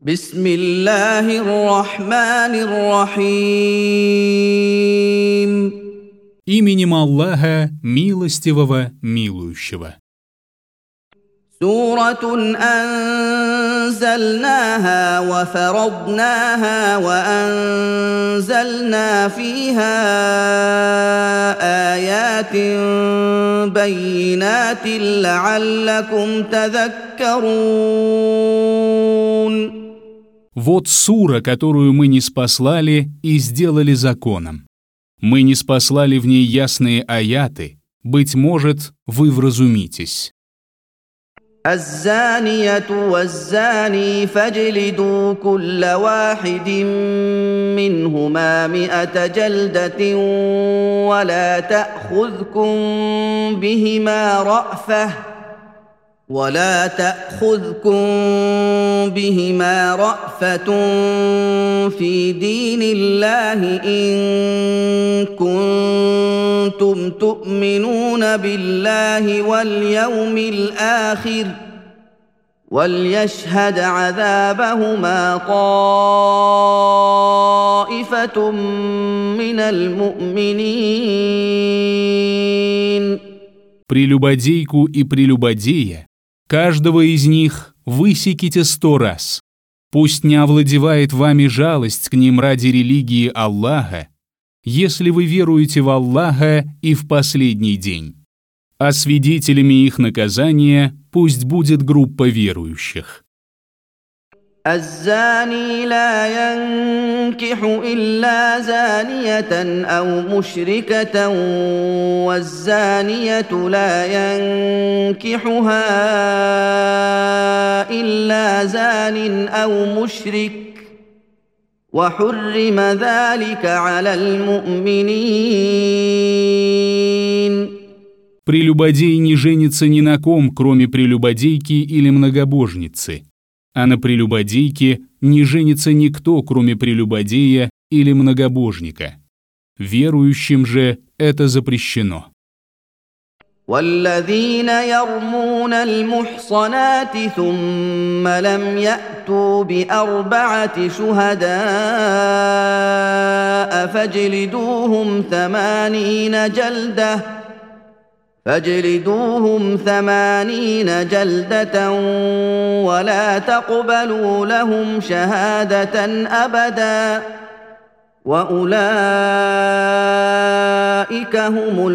بسم الله الرحمن الرحيم. Именем Аллаха, милостивого, милующего. سورة أنزلناها وفرضناها وأنزلنا فيها آيات بينات لعلكم تذكرون. Вот сура, которую мы ниспослали и сделали законом. Мы ниспослали в ней ясные аяты, быть может, вы вразумитесь. الزانية والزاني فاجلدوا كل واحد منهما 100 جلدة ولا تأخذكم بهما رأفة في دين الله إن كنتم تؤمنون بالله واليوم الآخر وليشهد عذابهما طائفة من المؤمنين. Прелюбодейку и прелюбодея, каждого из них высеките 100 раз. Пусть не овладевает вами жалость к ним ради религии Аллаха, если вы веруете в Аллаха и в последний день. А свидетелями их наказания пусть будет группа верующих. الزاني لا ينكح إلا زانية أو مشركة والزانية لا ينكحها إلا زان أو مشرك وحرم ذلك على المؤمنين. Прелюбодей не женится ни на ком, кроме прелюбодейки или многобожницы. А на прелюбодейке не женится никто, кроме прелюбодея или многобожника. Верующим же это запрещено. والذين يرمون المحصنات ثم لم يأتوا ب4 شهداء فاجلدوهم 80 جلدة ولا تقبلوا لهم شهادة أبدا وأولئك هم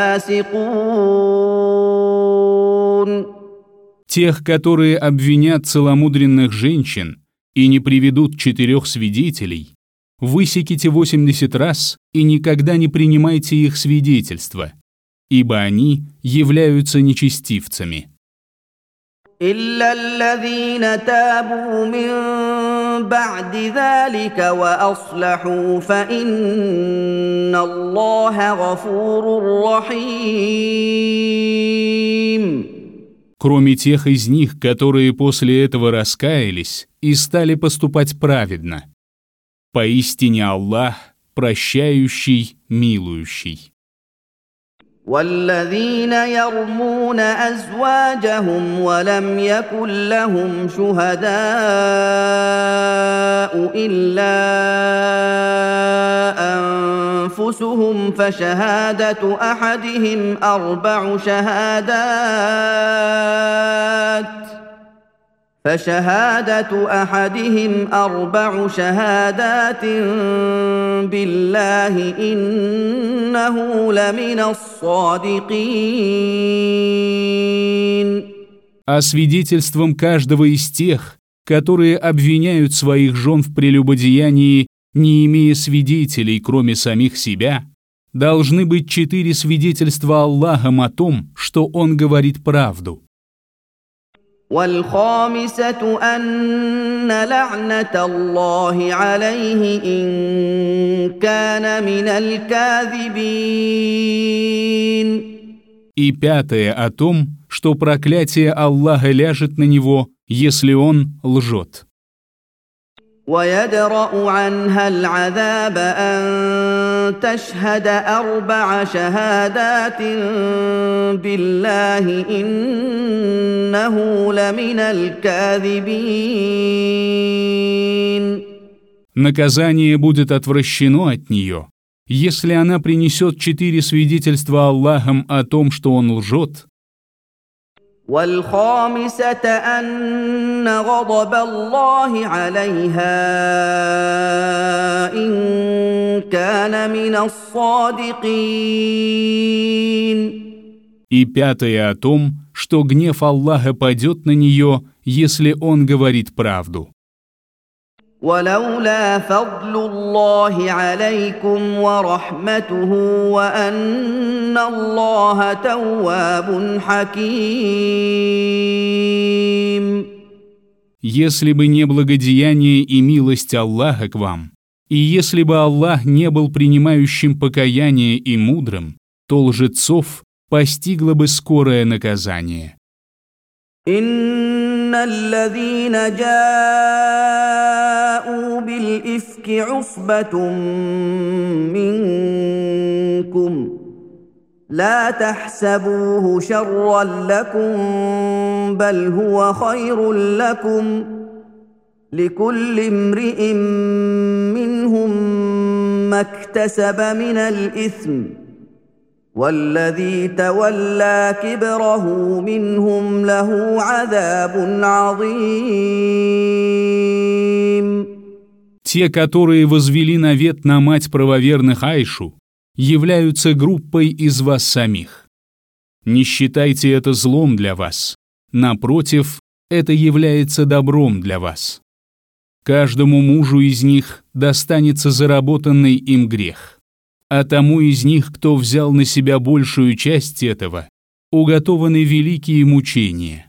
الفاسقون. Тех, которые обвинят целомудренных женщин и не приведут 4 свидетелей, высеките 80 раз и никогда не принимайте их свидетельства, ибо они являются нечестивцами. إلا الذين تابوا من بعد ذلك وأصلحوا فإن الله غفور رحيم. Кроме тех из них, которые после этого раскаялись и стали поступать праведно. Поистине Аллах прощающий, милующий. والذين يرمون أزواجهم ولم يكن لهم شهداء إلا أنفسهم فشهادة أحدهم 4 شهادات بالله إنه لمن الصادقين. А свидетельством каждого из тех, которые обвиняют своих жен в прелюбодеянии, не имея свидетелей, кроме самих себя, должны быть 4 свидетельства Аллахом о том, что Он говорит правду. والخامسة أن لعنة الله عليه إن كان من الكاذبين. И 5 о том, что проклятие Аллаха ляжет на него, если он лжет. ويدرأ عنها العذاب أن تشهد 4 شهادات بالله إنه لمن الكاذبين. Наказание будет отвращено от нее, если она принесет 4 свидетельства Аллахом о том, что он лжет. والخامسة أن غضب الله عليها إن كان من الصادقين. И 5 о том, что гнев Аллаха падет на нее, если он говорит правду. ولولا فضل الله عليكم ورحمته وأن الله تواب حكيم. Если бы не благодеяние и милость Аллаха к вам, и если бы Аллах не был принимающим покаяние и мудрым, то лжецов постигло бы скорое наказание. إن الذين جاءوا بالإفك عصبة منكم لا تحسبوه شرا لكم بل هو خير لكم لكل امرئ منهم ما اكتسب من الإثم والذي تولى كبره منهم له عذاب عظيم. Те, которые возвели навет на мать правоверных Айшу, являются группой из вас самих. Не считайте это злом для вас. Напротив, это является добром для вас. Каждому мужу из них достанется заработанный им грех. А тому из них, кто взял на себя большую часть этого, уготованы великие мучения.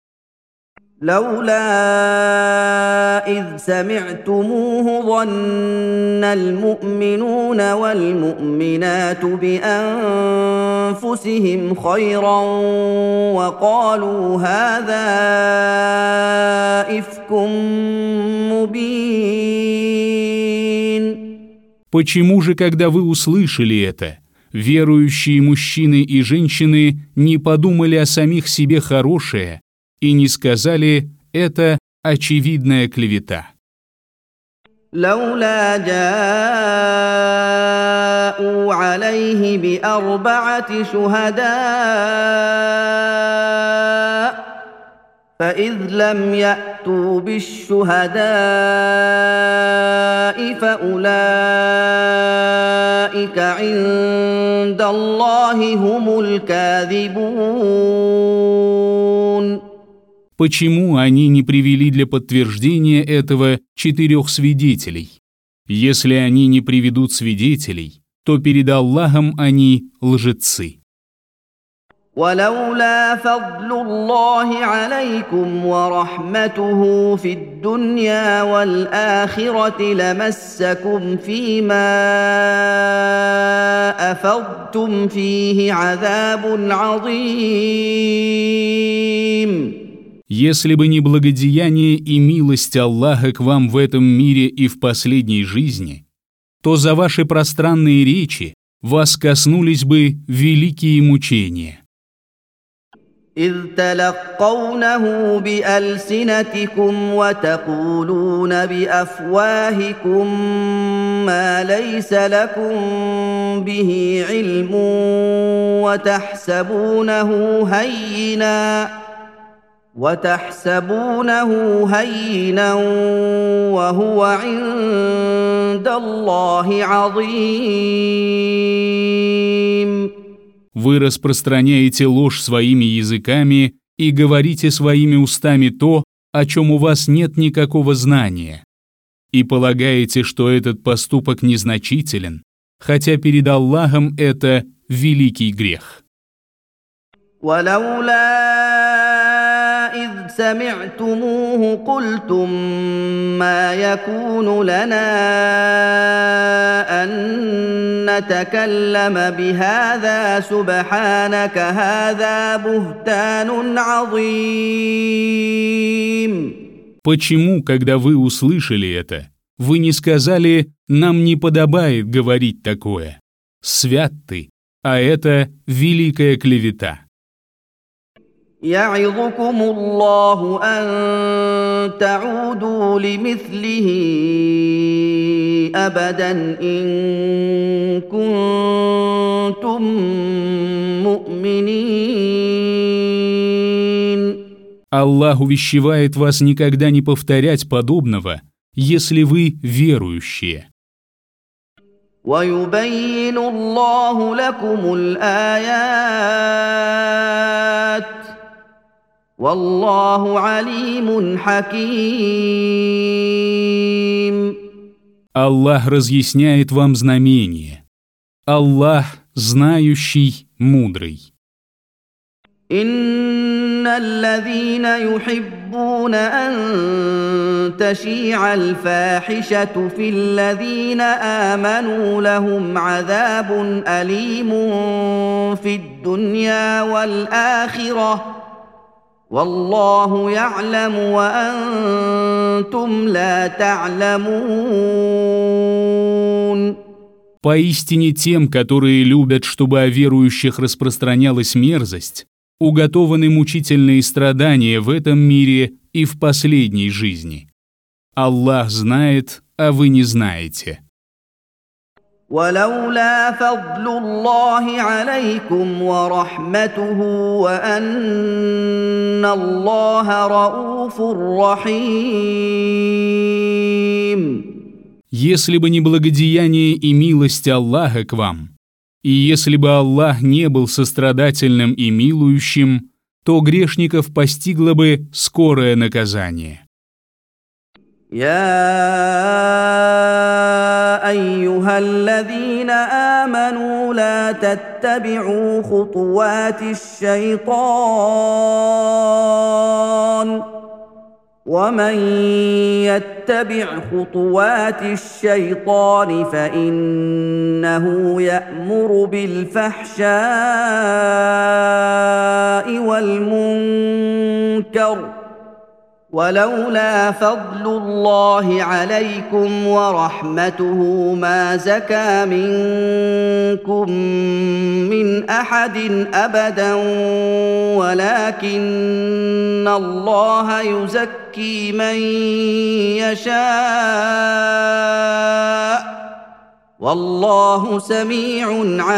لولا إذ سمعتموه ظن المؤمنون والمؤمنات بأنفسهم خيرا وقالوا هذا إفك مبين. Почему же, когда вы услышали это, верующие мужчины и женщины не подумали о самих себе хорошее и не сказали «это очевидная клевета»? لولا جاءوا عليه بأربعة شهداء فإذ لم يأتوا بالشهداء فأولئك عند الله هم الكاذبون. Почему они не привели для подтверждения этого 4 свидетелей? Если они не приведут свидетелей, то перед Аллахом они лжецы. ولولا فضل الله عليكم ورحمته في الدنيا والآخرة لمسكم فيما أفضتم فيه عذاب عظيم. Если бы не благодеяние и милость Аллаха к вам в этом мире и в последней жизни, то за ваши пространные речи вас коснулись бы великие мучения. إذ تلقونه بألسنتكم وتقولون بأفواهكم ما ليس لكم به علم وتحسبونه هينا وهو عند الله عظيم. Вы распространяете ложь своими языками и говорите своими устами то, о чем у вас нет никакого знания, и полагаете, что этот поступок незначителен, хотя перед Аллахом это великий грех. إذ سمعتموه قلتم ما يكون لنا أن نتكلم بهذا سبحانك هذا بهتان عظيم. Почему, когда вы услышали это, вы не сказали «нам не подобает говорить такое»? Свят ты, а это великая клевета. يعظكم الله أن تعودوا لمثله أبدا إن كنتم مؤمنين. Аллах увещевает вас никогда не повторять подобного, если вы верующие. ويبين الله لكم الآيات والله عليم حكيم. Аллах разъясняет вам знамения. Аллах знающий, мудрый. إن الذين يحبون أن تشيع الفاحشة في الذين آمنوا لهم عذاب أليم في الدنيا والآخرة والله يعلم وأنتم لا تعلمون. Поистине тем, которые любят, чтобы о верующих распространялась мерзость, уготованы мучительные страдания в этом мире и в последней жизни. Аллах знает, а вы не знаете. ولولا فضل الله عليكم ورحمته وأن الله رؤوف رحيم. Если бы не благодеяние и милость Аллаха к вам, и если бы Аллах не был сострадательным и милующим, то грешников постигло бы скорое наказание. يا أيها الذين آمنوا لا تتبعوا خطوات الشيطان ومن يتبع خطوات الشيطان فإنه يأمر بالفحشاء والمنكر ولولا فضل الله عليكم ورحمته ما زكى منكم من أحد أبدا ولكن الله يزكي من يشاء والله سميع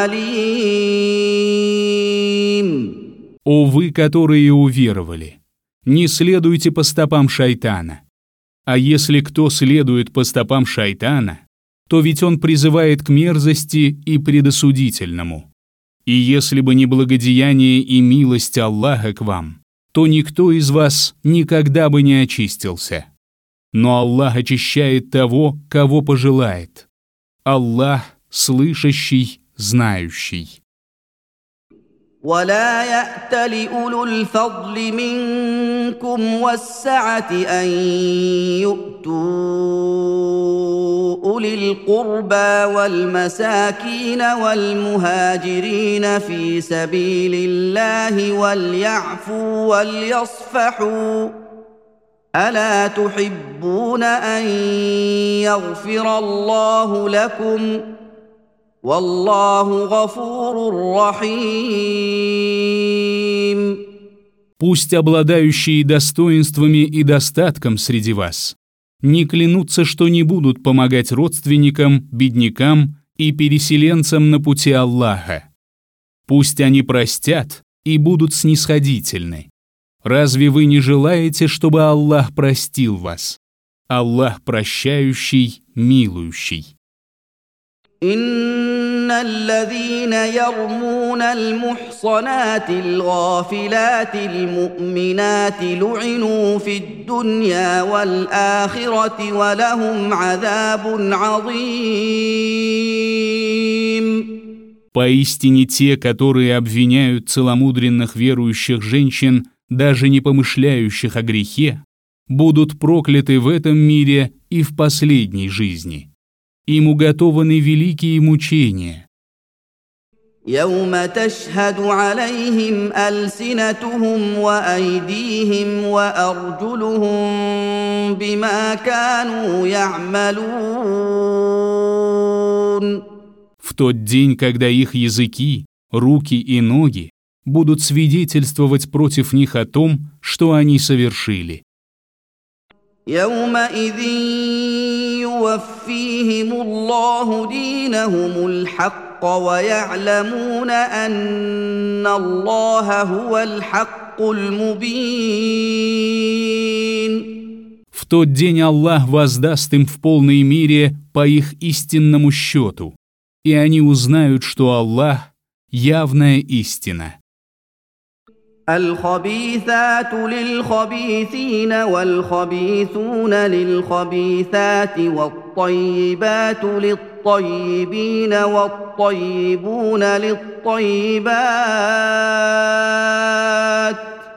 عليم. О вы, которые уверовали! Не следуйте по стопам шайтана. А если кто следует по стопам шайтана, то ведь он призывает к мерзости и предосудительному. И если бы не благодеяние и милость Аллаха к вам, то никто из вас никогда бы не очистился. Но Аллах очищает того, кого пожелает. Аллах слышащий, знающий. ولا يأت لأولو الفضل منكم والسعة أن يؤتوا أولي القربى والمساكين والمهاجرين في سبيل الله وليعفوا وليصفحوا ألا تحبون أن يغفر الله لكم والله غفور رحيم. Пусть обладающие достоинствами и достатком среди вас не клянутся, что не будут помогать родственникам, беднякам и переселенцам на пути Аллаха. Пусть они простят и будут снисходительны. Разве вы не желаете, чтобы Аллах простил вас? Аллах прощающий, милующий. إن الذين يرمون المحصنات الغافلات المؤمنات لعنوا في الدنيا والآخرة ولهم عذاب عظيم. Поистине те, которые обвиняют целомудренных верующих женщин, даже не помышляющих о грехе, будут прокляты в этом мире и в последней жизни. Им уготованы великие мучения. يوم تشهد عليهم ألسنتهم وأيديهم وأرجلهم بما كانوا يعملون. В тот день, когда их языки, руки и ноги будут свидетельствовать против них о том, что они совершили. يومئذ يوفيهم الله دينهم الحق ويعلمون أن الله هو الحق المبين. В тот день Аллах воздаст им в полной мере по их истинному счету, и они узнают, что Аллах – явная истина. الخبيثات للخبيثين والخبيثون للخبيثات والطيبات للطيبين والطيبون للطيبات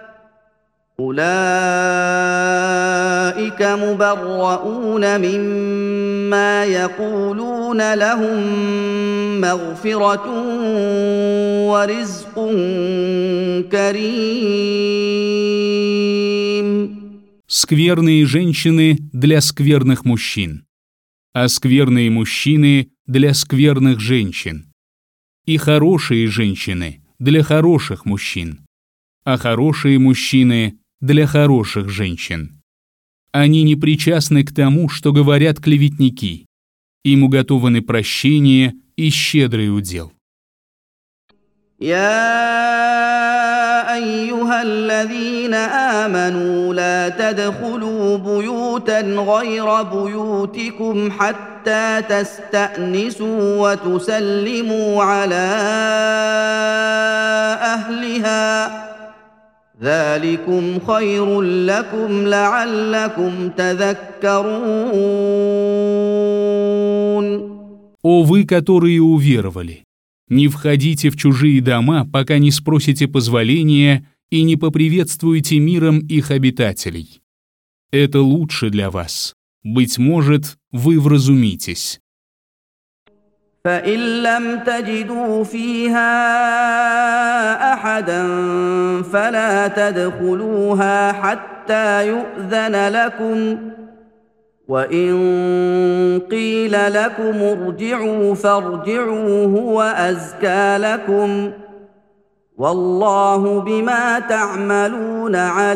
أولئك مبرؤون مما يقولون لهم مغفرة ورزق كريم. Скверные женщины для скверных мужчин, а скверные мужчины для скверных женщин, и хорошие женщины для хороших мужчин, а хорошие мужчины для хороших женщин. Они не причастны к тому, что говорят клеветники. Им уготованы прощение и щедрый удел. يا أيها الذين آمنوا لا تدخلوا بيوتا غير بيوتكم حتى تستأنسوا وتسلموا على أهلها ذلكم خير لكم لعلكم تذكرون. О вы, которые уверовали! Не входите в чужие дома, пока не спросите позволения и не поприветствуете миром их обитателей. Это лучше для вас. Быть может, вы вразумитесь. فإن لم تجدوا فيها أحدا فلا تدخلوها حتى يؤذن لكم وإن قيل لكم ارجعوا فارجعوا هو أزكى لكم والله بما تعملون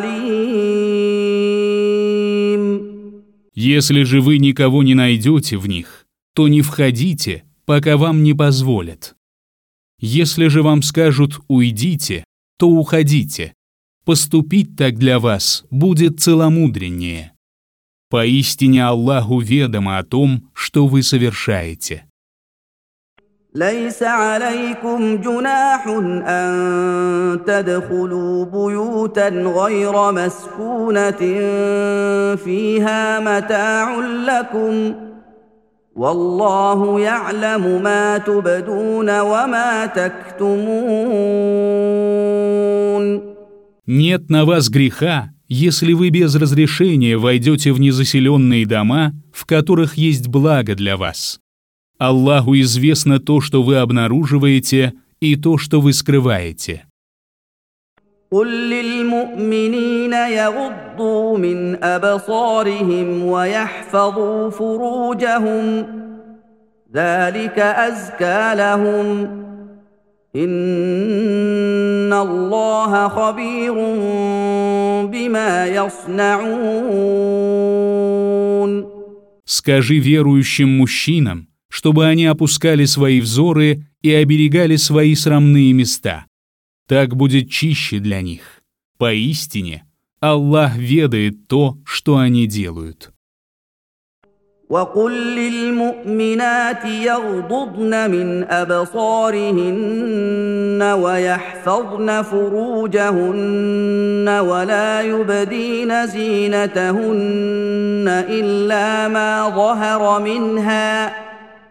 عليم. Если же вы никого не найдете в них, то не входите, пока вам не позволят. Если же вам скажут «уйдите», то уходите. Поступить так для вас будет целомудреннее. Поистине Аллаху ведомо о том, что вы совершаете. ليس عليكم جناح أن تدخلوا بيوتا غير مسكونة فيها متاع لكم والله يعلم ما تبدون وما تكتمون. Нет на вас греха, если вы без разрешения войдете в незаселенные дома, в которых есть благо для вас. Аллаху известно то, что вы обнаруживаете, и то, что вы скрываете. قل للمؤمنين يغضوا من أبصارهم ويحفظوا فروجهم ذلك أزكى لهم إن الله خبير بما يصنعون. Скажи верующим мужчинам, чтобы они опускали свои взоры и оберегали свои срамные места. Так будет чище для них. Поистине, Аллах ведает то, что они делают. وقل للمؤمنات يغضضن من أبصارهن ويحفظن فروجهن ولا يبدين زينتهن إلا ما ظهر منها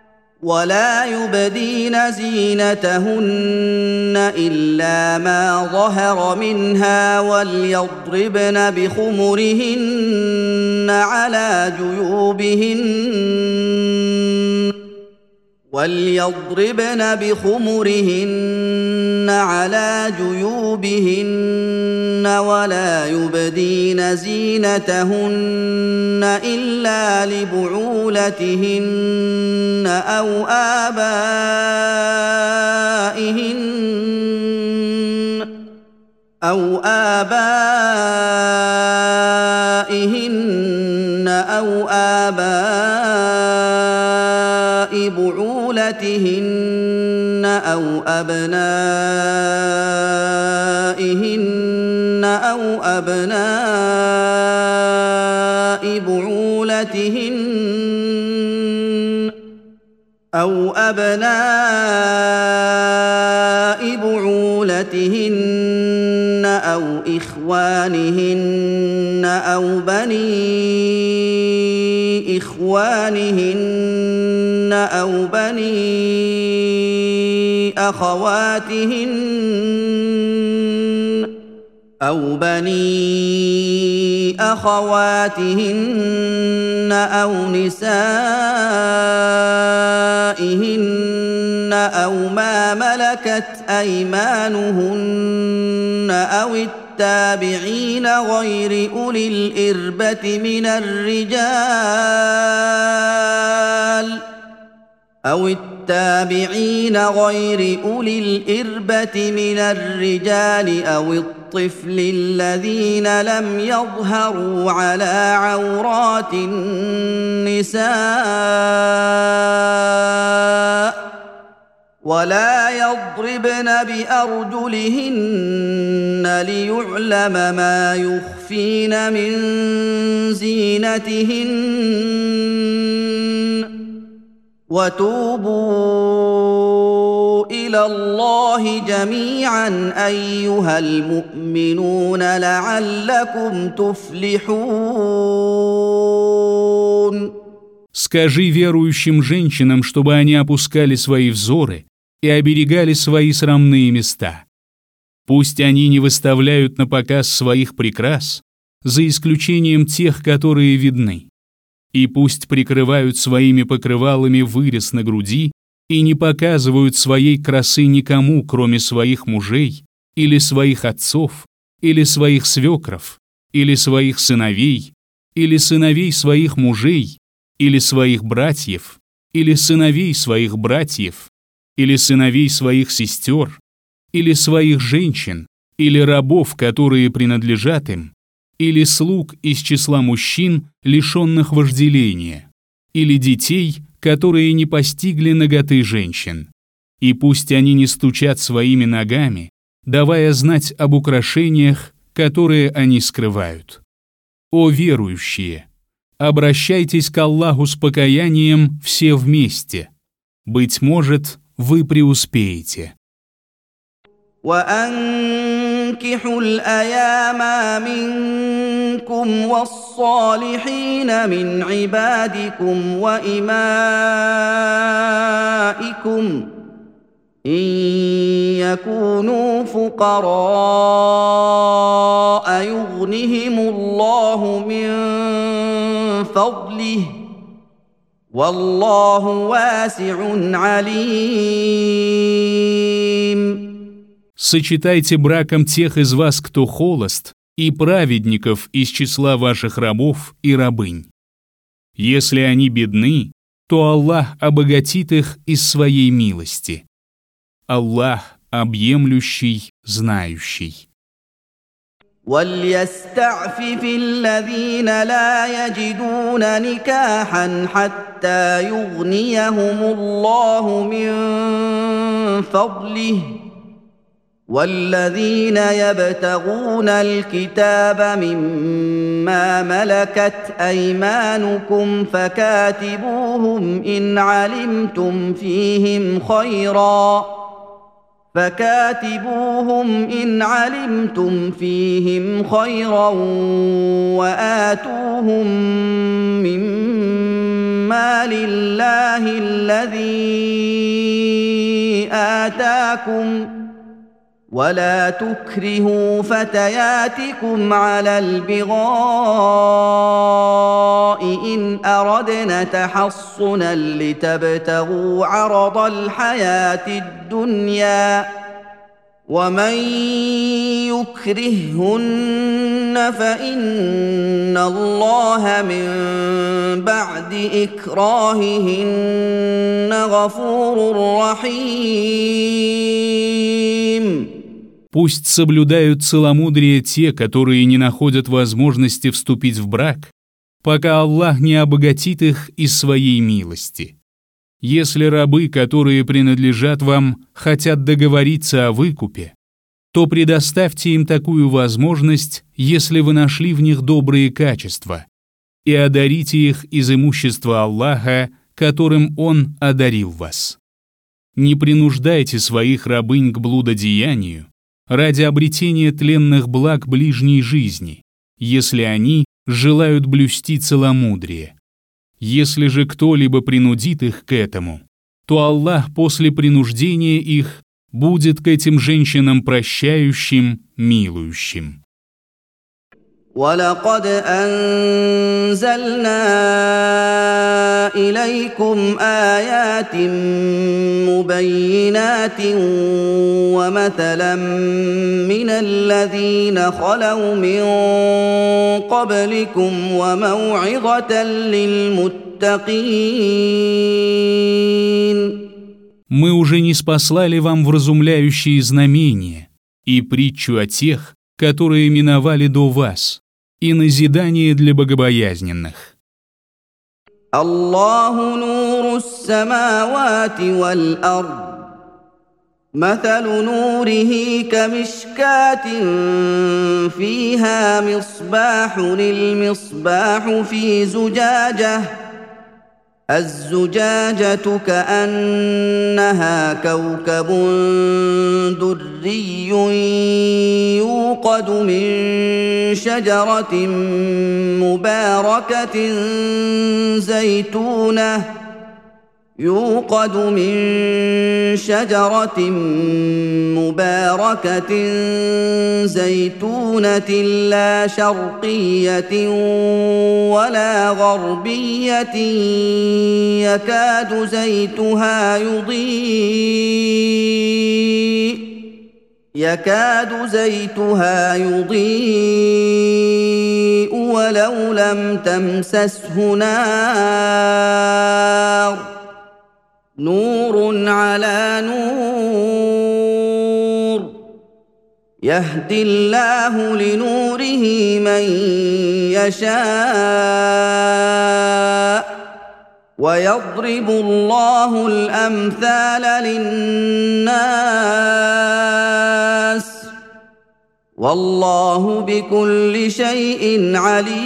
وليضربن بخمرهن على جيوبهن ولا يبدين زينتهن إلا لبعولتهن أو آبائهن آباء بعولتهن أو أبنائهن أو أبناء بعولتهن أو إخوانهن أو بني إخوانهن أو بني أخواتهن أو نسائهن أو ما ملكت أيمانهن أو التابعين غير أولي الإربة من الرجال أو الطفل الذين لم يظهروا على عورات النساء ولا يضربن بأرجلهن ليعلم ما يخفين من زينتهن وتوبوا إلى الله جميعا أيها المؤمنون لعلكم تفلحون. Скажи верующим женщинам, чтобы они опускали свои взоры и оберегали свои срамные места. Пусть они не выставляют на показ своих прикрас, за исключением тех, которые видны. И пусть прикрывают своими покрывалами вырез на груди и не показывают своей красы никому, кроме своих мужей, или своих отцов, или своих свекров, или своих сыновей, или сыновей своих мужей, или своих братьев, или сыновей своих братьев, или сыновей своих сестер, или своих женщин, или рабов, которые принадлежат им, или слуг из числа мужчин, лишенных вожделения, или детей, которые не постигли наготы женщин. И пусть они не стучат своими ногами, давая знать об украшениях, которые они скрывают. О верующие! Обращайтесь к Аллаху с покаянием все вместе. Быть может, вы преуспеете. وأنكحوا الأيام منكم والصالحين من عبادكم وإمائكم إن يكونوا فقراء يغنهم الله من فضله والله واسع عليم. Сочетайте браком тех из вас, кто холост, и праведников из числа ваших рабов и рабынь. Если они бедны, то Аллах обогатит их из своей милости. Аллах объемлющий, знающий. وليستعفف الذين لا يجدون نكاحا حتى يغنيهم الله من فضله والذين يبتغون الكتاب مما ملكت أيمانكم فكاتبوهم إن علمتم فيهم خيرا وآتوهم مما لله الذي آتاكم ولا تكرهوا فتياتكم على البغاء إن أردنا تحصنا لتبتغوا عرض الحياة الدنيا ومن يكرههن فإن الله من بعد إكراههن غفور رحيم. Пусть соблюдают целомудрие те, которые не находят возможности вступить в брак, пока Аллах не обогатит их из своей милости. Если рабы, которые принадлежат вам, хотят договориться о выкупе, то предоставьте им такую возможность, если вы нашли в них добрые качества, и одарите их из имущества Аллаха, которым Он одарил вас. Не принуждайте своих рабынь к блудодеянию ради обретения тленных благ ближней жизни, если они желают блюсти целомудрие. Если же кто-либо принудит их к этому, то Аллах после принуждения их будет к этим женщинам прощающим, милующим. وَلَقَدْ أَنزَلْنَا إِلَيْكُمْ آيَاتٍ مُبَيِّنَاتٍ وَمَثَلًا مِّنَ الَّذِينَ خَلَوْا مِن قَبْلِكُمْ وَمَوْعِظَةً لِّلْمُتَّقِينَ. Мы уже ниспослали вам вразумляющие знамения и притчу о тех, которые миновали до вас, и назидание для богобоязненных. Аллаху нуру ас-самавати вал-ард. مثل نوره كمشكاة فيها مصباح المصباح في زجاجة الزجاجة كأنها كوكب دري يوقد من شجرة مباركة زيتونة لا شرقية ولا غربية يكاد زيتها يضيء ولو لم تمسسه نار نور على نور يهدي الله لنوره من يشاء ويضرب الله الأمثال للناس والله بكل شيء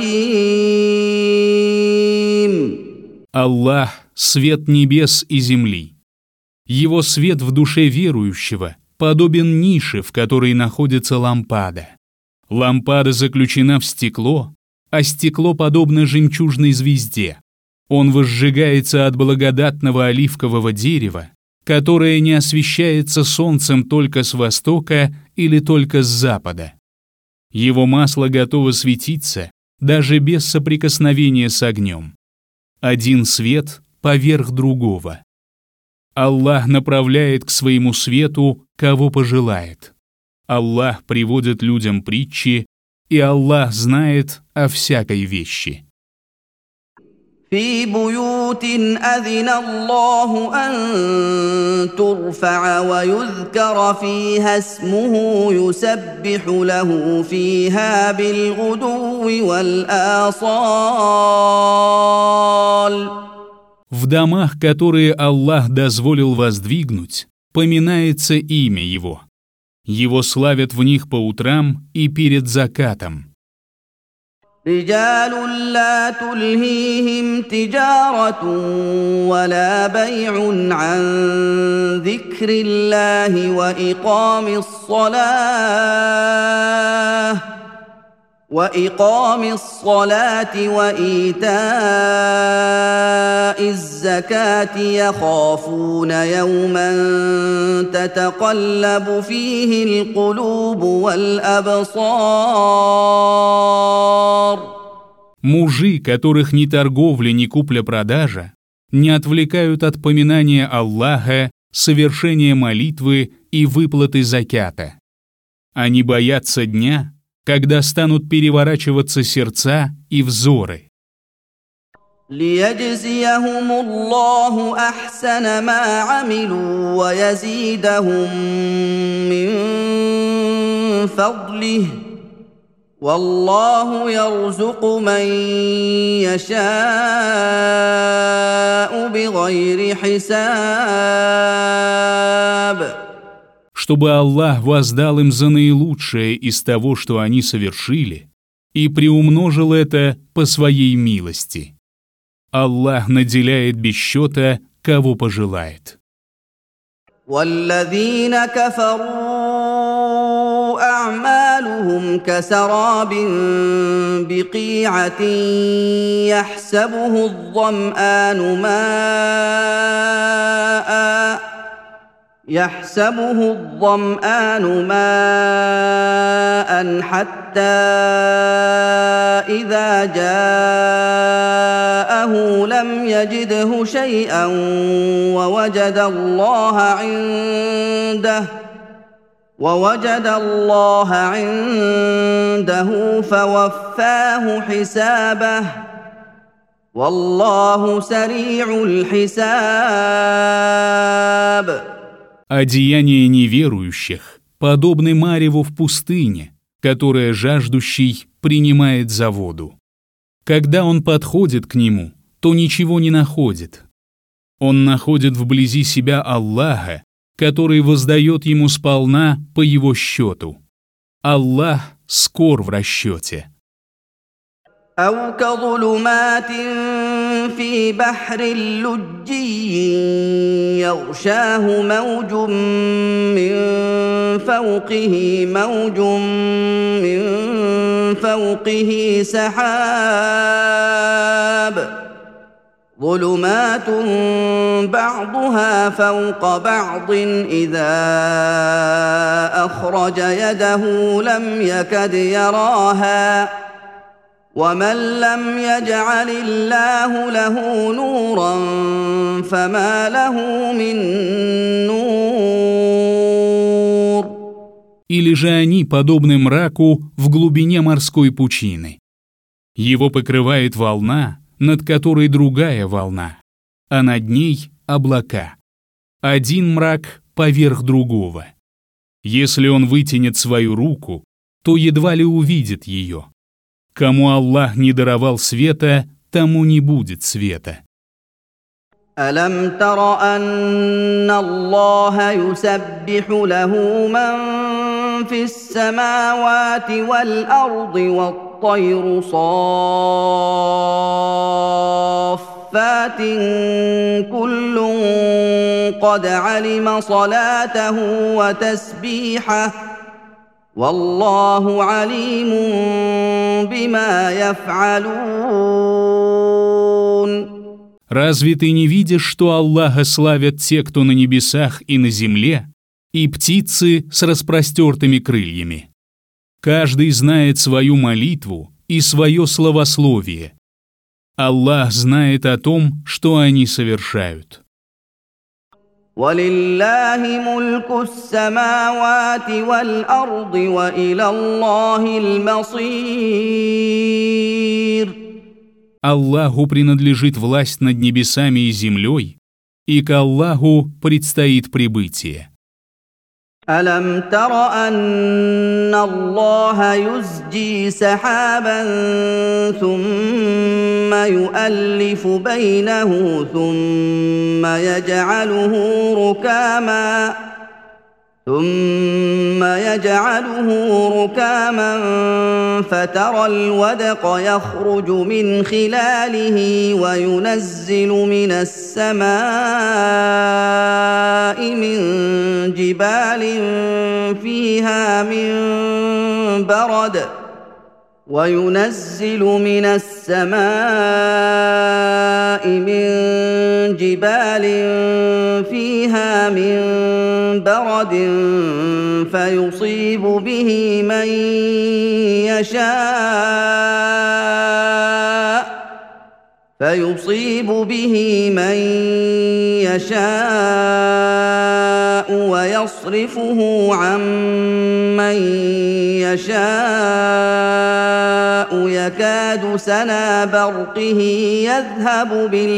عليم. Аллах — свет небес и земли. Его свет в душе верующего подобен нише, в которой находится лампада. Лампада заключена в стекло, а стекло подобно жемчужной звезде. Он возжигается от благодатного оливкового дерева, которое не освещается солнцем только с востока или только с запада. Его масло готово светиться даже без соприкосновения с огнем. Один свет поверх другого. Аллах направляет к своему свету, кого пожелает. Аллах приводит людям притчи, и Аллах знает о всякой вещи. في بيوت أذن الله أن ترفع ويذكر فيها اسمه يسبح له فيها بالغدو والآصال. В домах, которые Аллах дозволил воздвигнуть, поминается имя Его. Его славят в них по утрам и перед закатом. رجال لا تلهيهم تجارة ولا بيع عن ذكر الله وإقام الصلاة وإيتاء الزكاة يخافون يوما تتقلب فيه القلوب والأبصار. Мужи, которых ни торговля, ни купля-продажа, не отвлекают от поминания Аллаха, совершения молитвы и выплаты закята. Они боятся дня, когда станут переворачиваться сердца и взоры. ليجزيهم الله أحسن ما عملوا ويزيدهم من فضله والله يرزق من يشاء بغير حساب. Чтобы Аллах воздал им за наилучшее из того, что они совершили, и приумножил это по своей милости. Аллах наделяет без счета, кого пожелает. والذين كفروا أعمالهم كسراب بقيعة يحسبه الظمآن ماء حتى إذا جاءه لم يجده شيئا ووجد الله عنده فوفاه حسابه والله سريع الحساب. А деяния неверующих подобны мареву в пустыне, которое жаждущий принимает за воду. Когда он подходит к нему, то ничего не находит. Он находит вблизи себя Аллаха, который воздает ему сполна по его счету. Аллах скор в расчете. أو كظلمات في بحر لجي يغشاه موج من فوقه سحاب ظلمات بعضها فوق بعض إذا أخرج يده لم يكد يراها ومن لم يجعل الله له نورا فما له من نور. Или же они подобны мраку в глубине морской пучины. Его покрывает волна, над которой другая волна, а над ней облака. Один мрак поверх другого. Если он вытянет свою руку, то едва ли увидит ее. Кому Аллах не даровал света, тому не будет света. ألم تر أن الله يسبح له من في السماوات والأرض والطير صافات كل قد علم صلاته وتسبيحه والله عليم بما يفعلون. Разве ты не видишь, что Аллаха славят те, кто на небесах и на земле, и птицы с распростертыми крыльями? Каждый знает свою молитву и свое словословие. Аллах знает о том, что они совершают. ولله ملك السماوات والأرض وإلى الله المصير. Аллаху принадлежит власть над небесами и землей, и к Аллаху предстоит прибытие. ألم تر أن الله يزجي سحابا ثم يؤلف بينه ثم يجعله ركاما فترى الودق يخرج من خلاله وينزل من السماء من جبال فيها من برد فيصيب به من يشاء ويصرفه عن من يشاء يكاد سنا برقه يذهب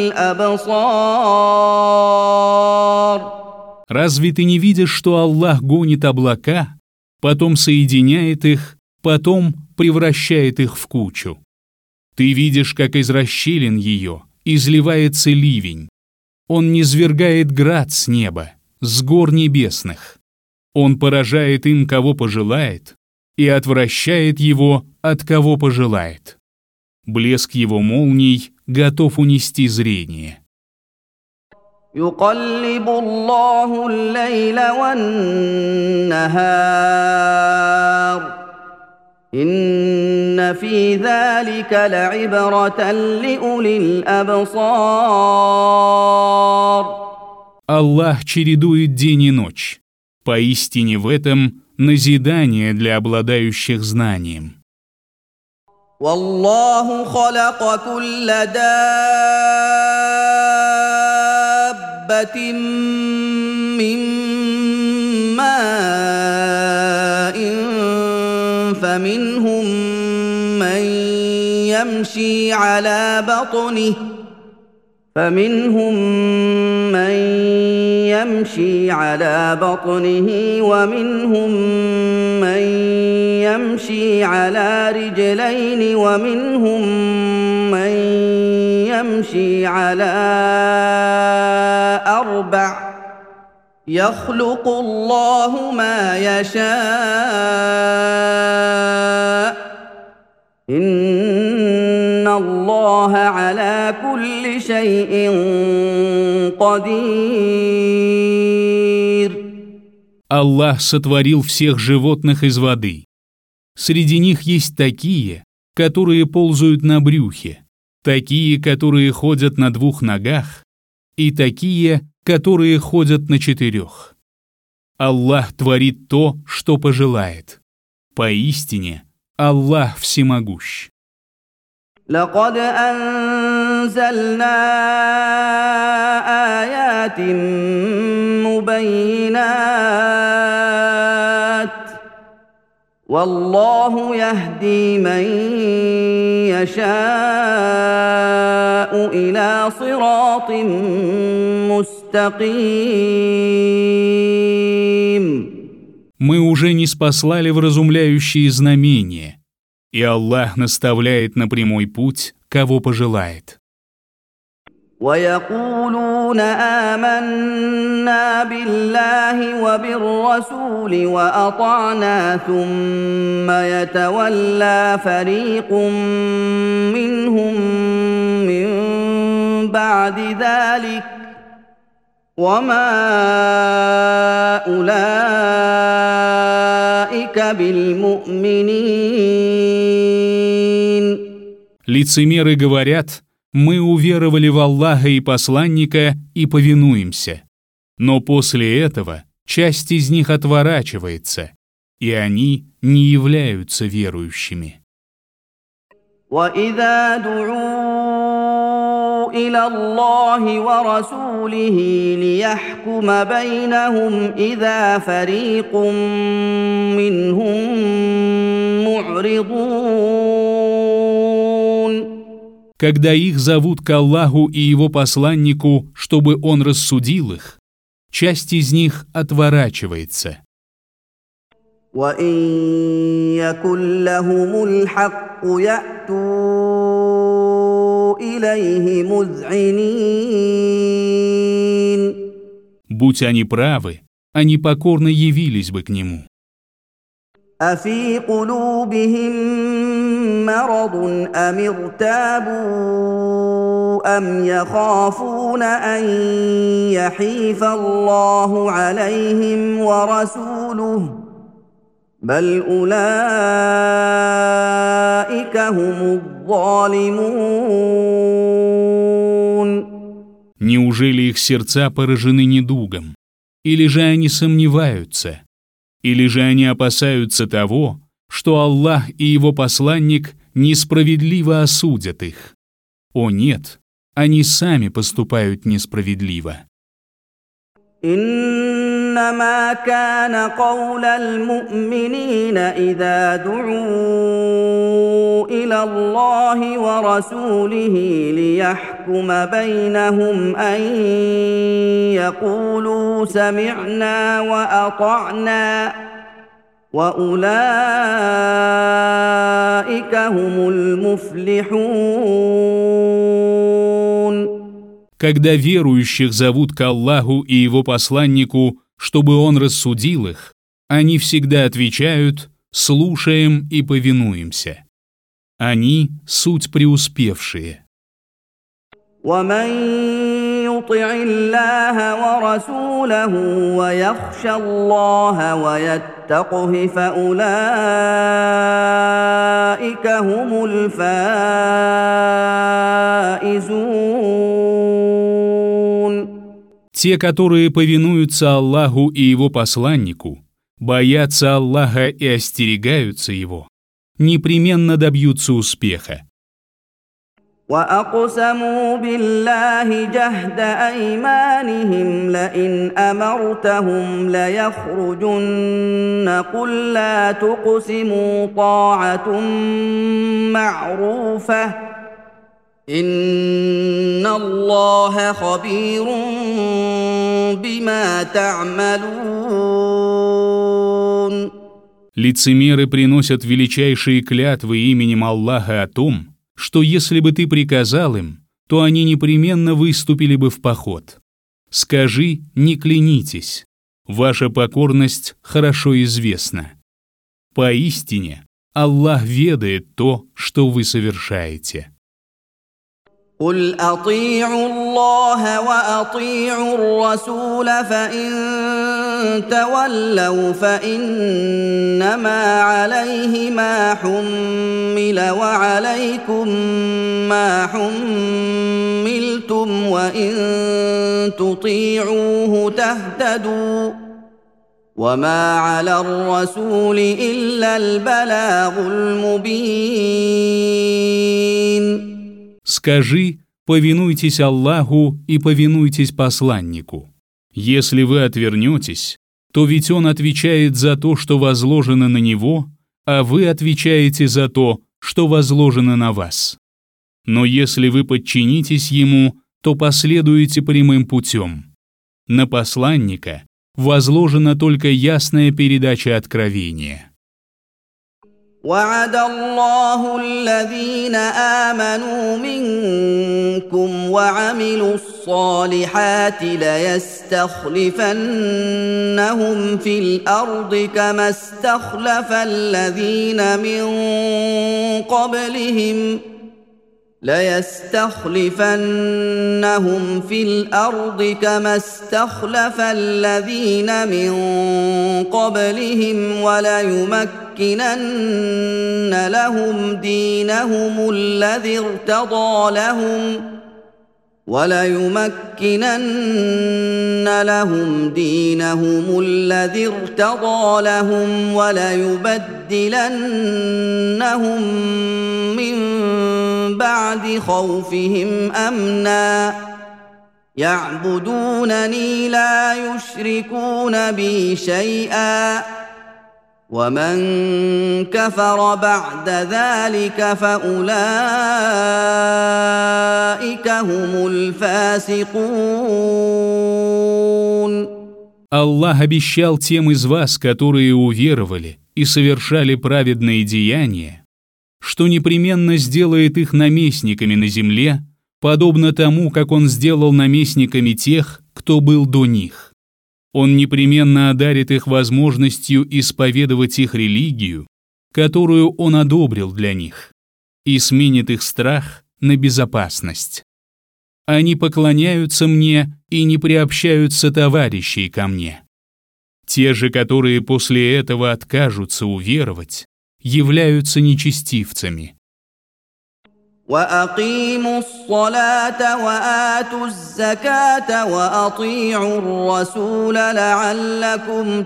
بالأبصار. Разве ты не видишь, что Аллах гонит облака, потом соединяет их потом превращает их в кучу. Ты видишь, как из расщелин ее изливается ливень. Он низвергает град с неба, с гор небесных. Он поражает им, кого пожелает, и отвращает его, от кого пожелает. Блеск его молний готов унести зрение. يقلب الله الليل والنهار إن في ذلك لعبرة لأولي الأبصار. Аллах чередует день и ночь. Поистине в этом назидание для обладающих знанием. والله خلق كل دابة من ماء فمنهم من يمشي على بطنه ومنهم من يمشي على رجلين ومنهم من يمشي على أربع يخلق الله ما يشاء إن الله على كل شيء قدير. Аллах сотворил всех животных из воды. Среди них есть такие, которые ползают на брюхе, такие, которые ходят на 2 ногах, и такие, которые ходят на 4. Аллах творит то, что пожелает. Поистине, Аллах всемогущ. لقد أنزلنا آيات مبينات والله يهدي من يشاء إلى صراط مستقيم. Мы уже ниспослали вразумляющие знамения, и Аллах наставляет на прямой путь, кого пожелает. ويقولون آمنا بالله وبالرسول وأطعنا ثم يتولى فريق منهم من بعد ذلك وما أولئك بالمؤمنين. Лицемеры говорят: мы уверовали в Аллаха и посланника и повинуемся. Но после этого часть из них отворачивается, и они не являются верующими. وإذا دعوا إلى الله ورسوله ليحكم بينهم إذا فريق منهم معرضون. Когда их зовут к Аллаху и Его посланнику, чтобы Он рассудил их, часть из них отворачивается. وإن يكن لهم الحق يأتوا إليه مذعنين. Будь они правы, они покорно явились бы к Нему. أفي قلوبهم مرض أم ارتابوا أم يخافون أن يحيف الله عليهم ورسوله بل أولئك هم الظالمون. Неужели их сердца поражены недугом? Или же они сомневаются? Или же они опасаются того, что Аллах и Его посланник несправедливо осудят их? О нет, они сами поступают несправедливо. إنما كان قول المؤمنين إذا دعوا إلى الله ورسوله ليحكم بينهم أن يقولوا سمعنا وأطعنا وأولئك هم المفلحون. Когда верующих зовут к Аллаху и Его посланнику, чтобы Он рассудил их, они всегда отвечают «слушаем и повинуемся». Они – суть преуспевшие. ومن يطع الله ورسوله ويخشى الله ويتقه فأولئك هم الفائزون. Те, которые повинуются Аллаху и Его посланнику, боятся Аллаха и остерегаются Его, непременно добьются успеха. وأقسموا بالله جهد أيمانهم لئن أمرتهم ليخرجن قل لا تقسموا طاعة معروفة إن الله خبير بما تعملون. Лицемеры приносят величайшие клятвы именем Аллаха о том, что если бы ты приказал им, то они непременно выступили бы в поход. Скажи, не клянитесь, ваша покорность хорошо известна. Поистине, Аллах ведает то, что вы совершаете. قل أطيعوا الله وأطيعوا الرسول فإن تولوا فإنما عليه ما حمل وعليكم ما حملتم وإن تطيعوه تهتدوا وما على الرسول إلا البلاغ المبين. Скажи, повинуйтесь Аллаху и повинуйтесь посланнику. Если вы отвернетесь, то ведь Он отвечает за то, что возложено на Него, а вы отвечаете за то, что возложено на вас. Но если вы подчинитесь Ему, то последуете прямым путем. На посланника возложена только ясная передача откровения. وعد الله الذين آمنوا منكم وعملوا الصالحات ليستخلفنهم في الأرض كما استخلف الذين من قبلهم ليستخلفنهم في الأرض كما استخلف الذين من قبلهم وليمكنن لهم دينهم الذي ارتضى لهم وليبدلنهم من بعد خوفهم أمنا يعبدونني لا يشركون بي شيئا ومن كفر بعد ذلك فأولئك هم الفاسقون. Аллах обещал тем из вас, которые уверовали и совершали праведные деяния, что непременно сделает их наместниками на земле, подобно тому, как Он сделал наместниками тех, кто был до них. Он непременно одарит их возможностью исповедовать их религию, которую Он одобрил для них, и сменит их страх на безопасность. Они поклоняются Мне и не приобщаются товарищей ко Мне. Те же, которые после этого откажутся уверовать, являются нечестивцами. وأقيموا الصلاة وآتوا الزكاة وأطيعوا الرسول لعلكم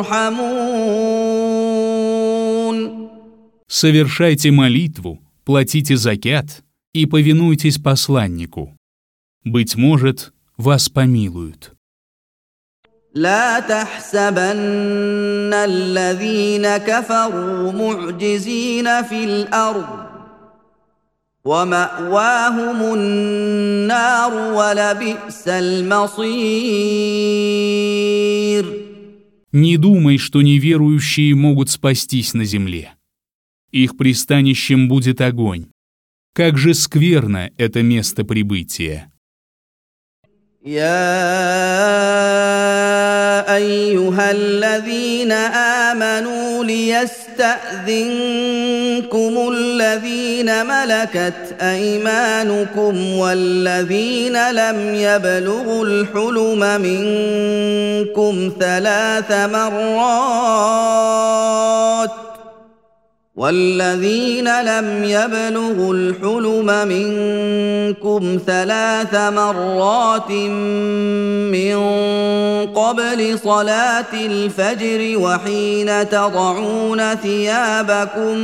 ترحمون. Совершайте молитву, платите закят и повинуйтесь посланнику. Быть может, вас помилуют. لا تحسبن الذين كفروا معجزين في الأرض ومأواهم النار ولبئس المصير. Не думай, что неверующие могут спастись на земле. Их пристанищем будет огонь. Как же скверно это место прибытия. يا أيها الذين آمنوا ليستأذنكم الذين ملكت أيمانكم والذين لم يبلغوا الحلم منكم ثلاث مرات من قبل صلاة الفجر وحين تضعون ثيابكم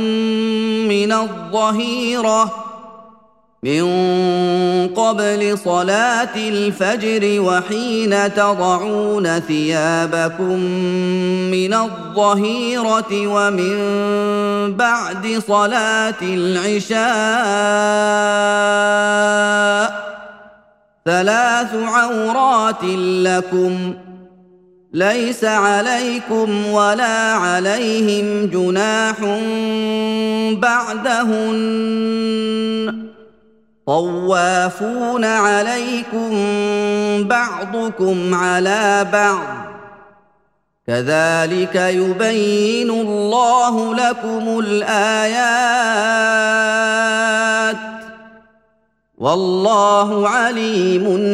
من الظهيرة ومن بعد صلاة العشاء ثلاث عورات لكم ليس عليكم ولا عليهم جناح بعدهن طوافون عليكم بعضكم على بعض كذلك يبين الله لكم الآيات والله عليم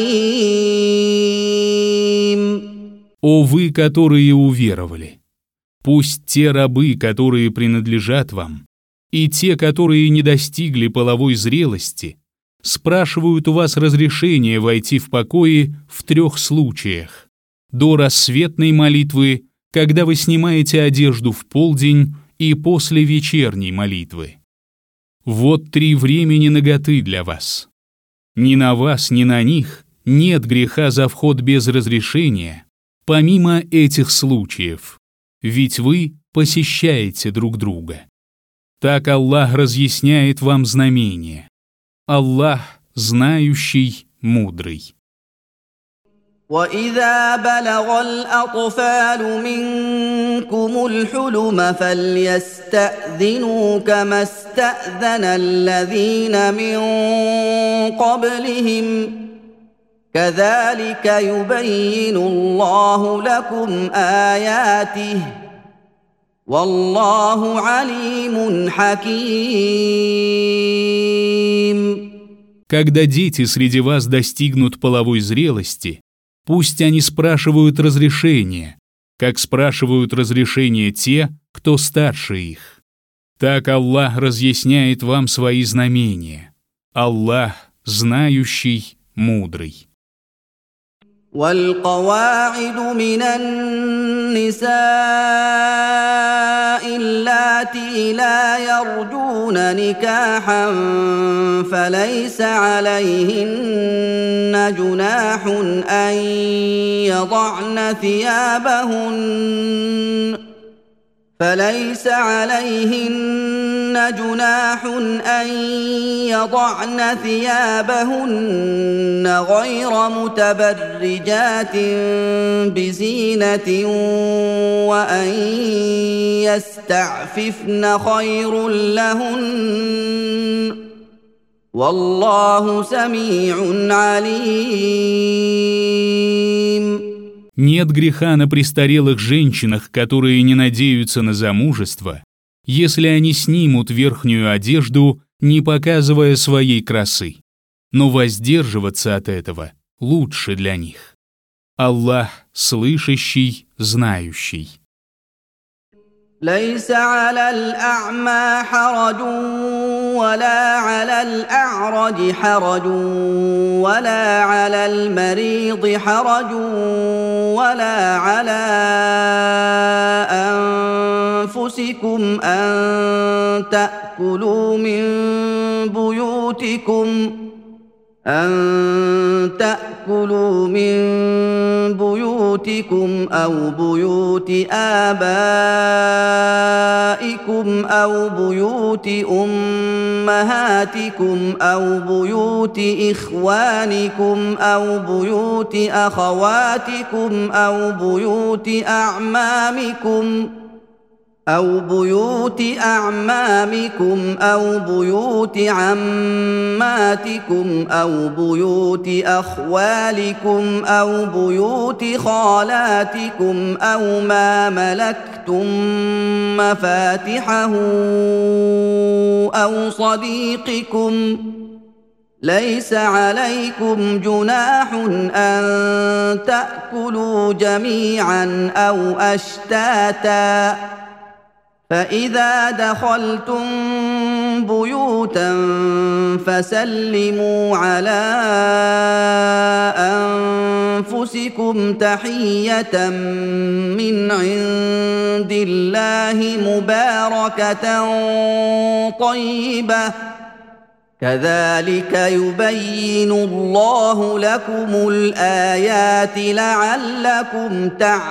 حكيم. О вы, которые уверовали! Пусть те рабы, которые принадлежат вам, и те, которые не достигли половой зрелости, спрашивают у вас разрешения войти в покои в 3 случаях: до рассветной молитвы, когда вы снимаете одежду в полдень, и после вечерней молитвы. Вот 3 времени наготы для вас. Ни на вас, ни на них нет греха за вход без разрешения, помимо этих случаев, ведь вы посещаете друг друга. Так Аллах разъясняет вам знамения. Аллах знающий, мудрый. وَإِذَا بَلَغَ الْأَطْفَالُ مِنكُمُ الْحُلُمَ فَلْيَسْتَأْذِنُوا كَمَا اسْتَأْذَنَ الَّذِينَ مِن قَبْلِهِمْ كَذَلِكَ يُبَيِّنُ اللَّهُ لَكُمْ آيَاتِهِ وَاللَّهُ عَلِيمٌ حَكِيمٌ. Когда дети среди вас достигнут половой зрелости, пусть они спрашивают разрешения, как спрашивают разрешения те, кто старше их. Так Аллах разъясняет вам свои знамения. Аллах знающий, мудрый. والقواعد من النساء اللاتي لا يرجون نكاحا فليس عليهن جناح أن يضعن ثيابهن غير متبرجات بزينة وأن يستعففن خير لهن والله سميع عليم. Нет греха на престарелых женщинах, которые не надеются на замужество, если они снимут верхнюю одежду, не показывая своей красы. Но воздерживаться от этого лучше для них. Аллах слышащий, знающий. ليس على الأعمى حرج ولا على الأعرج حرج ولا على المريض حرج ولا على أنفسكم أن تأكلوا من بيوتكم أو بيوت آبائكم أو بيوت أمهاتكم أو بيوت إخوانكم أو بيوت أخواتكم أو بيوت أعمامكم أو بيوت عماتكم أو بيوت أخوالكم أو بيوت خالاتكم أو ما ملكتم مفاتحه أو صديقكم ليس عليكم جناح أن تأكلوا جميعا أو أشتاتا فإذا دخلتم بيوتا فسلموا على أنفسكم تحية من عند الله مباركة طيبة كذلك يبين الله لكم الآيات لعلكم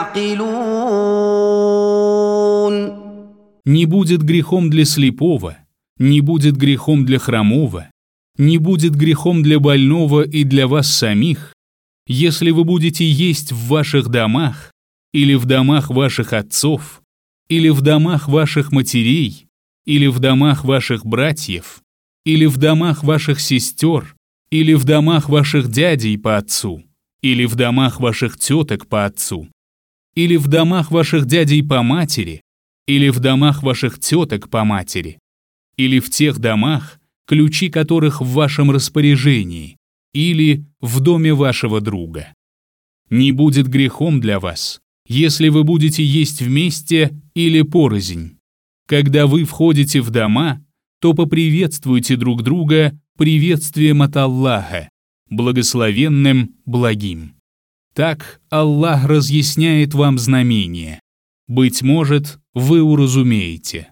تعقلون. Не будет грехом для слепого, не будет грехом для хромого, не будет грехом для больного и для вас самих, если вы будете есть в ваших домах, или в домах ваших отцов, или в домах ваших матерей, или в домах ваших братьев, или в домах ваших сестер, или в домах ваших дядей по отцу, или в домах ваших теток по отцу, или в домах ваших дядей по матери, или в домах ваших теток по матери, или в тех домах, ключи которых в вашем распоряжении, или в доме вашего друга. Не будет грехом для вас, если вы будете есть вместе или порознь. Когда вы входите в дома, то поприветствуйте друг друга приветствием от Аллаха, благословенным, благим. Так Аллах разъясняет вам знамения. Быть может, вы уразумеете.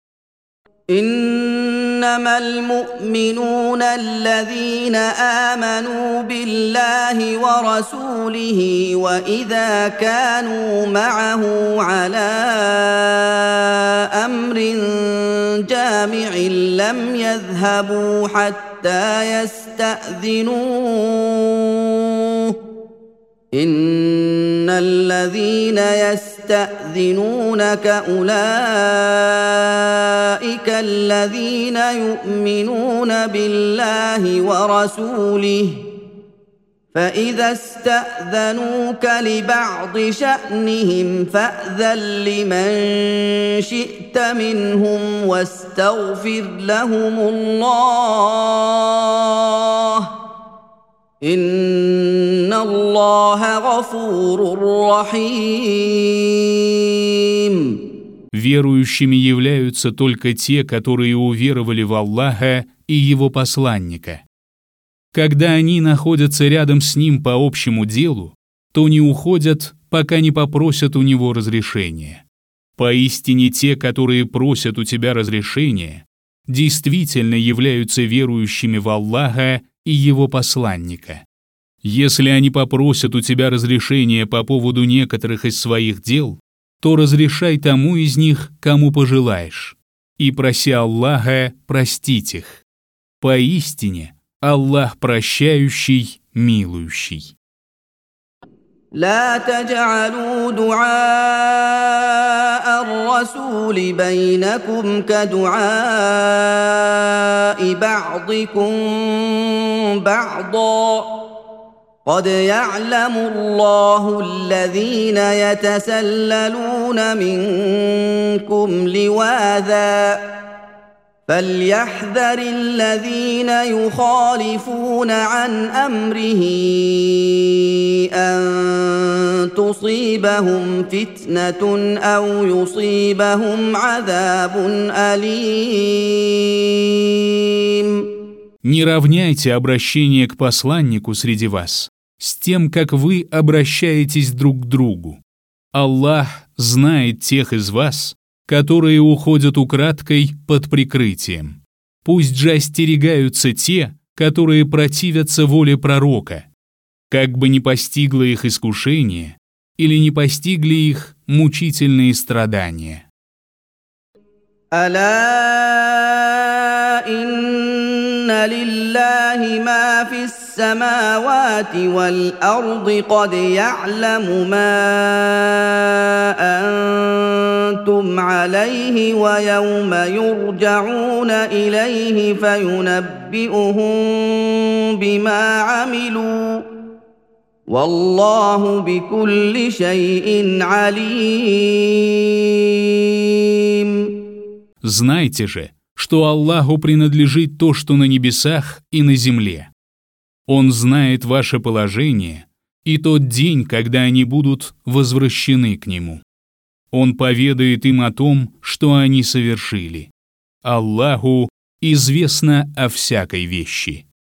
إنما المؤمنون الذين آمنوا بالله ورسوله وإذا كانوا معه على أمر جامع لم يذهبوا حتى يستأذنوه إن الذين يستأذنونك أولئك الذين يؤمنون بالله ورسوله فإذا استأذنوك لبعض شأنهم فأذن لمن شئت منهم واستغفر لهم الله إن الله غفور رحيم. Верующими являются только те, которые уверовали в Аллаха и Его посланника. Когда они находятся рядом с Ним по общему делу, то не уходят, пока не попросят у Него разрешения. Поистине те, которые просят у тебя разрешения, действительно являются верующими в Аллаха и Его посланника. Если они попросят у тебя разрешения по поводу некоторых из своих дел, то разрешай тому из них, кому пожелаешь, и проси Аллаха простить их. Поистине, Аллах прощающий, милующий. لا تجعلوا دعاء الرسول بينكم كدعاء بعضكم بعضا قد يعلم الله الذين يتسللون منكم لواذا فليحذر الذين يخالفون عن أمره أن تصيبهم فتنة أو يصيبهم عذاب أليم. Не равняйте обращение к посланнику среди вас с тем, как вы обращаетесь друг к другу. Аллах знает тех из вас, которые уходят украдкой под прикрытием. Пусть же остерегаются те, которые противятся воле пророка. Как бы ни постигло их искушение, или не постигли их мучительные страдания. ألا إن لله ما في السماوات والأرض قد يعلم ما أنتم عليه ويوم يرجعون إليه فينبئهم بما عملوا والله بكل شيء عليم. Знайте же, что Аллаху принадлежит то, что на небесах и на земле. Он знает ваше положение и тот день, когда они будут возвращены к Нему. Он поведает им о том, что они совершили. Аллаху известно о всякой вещи.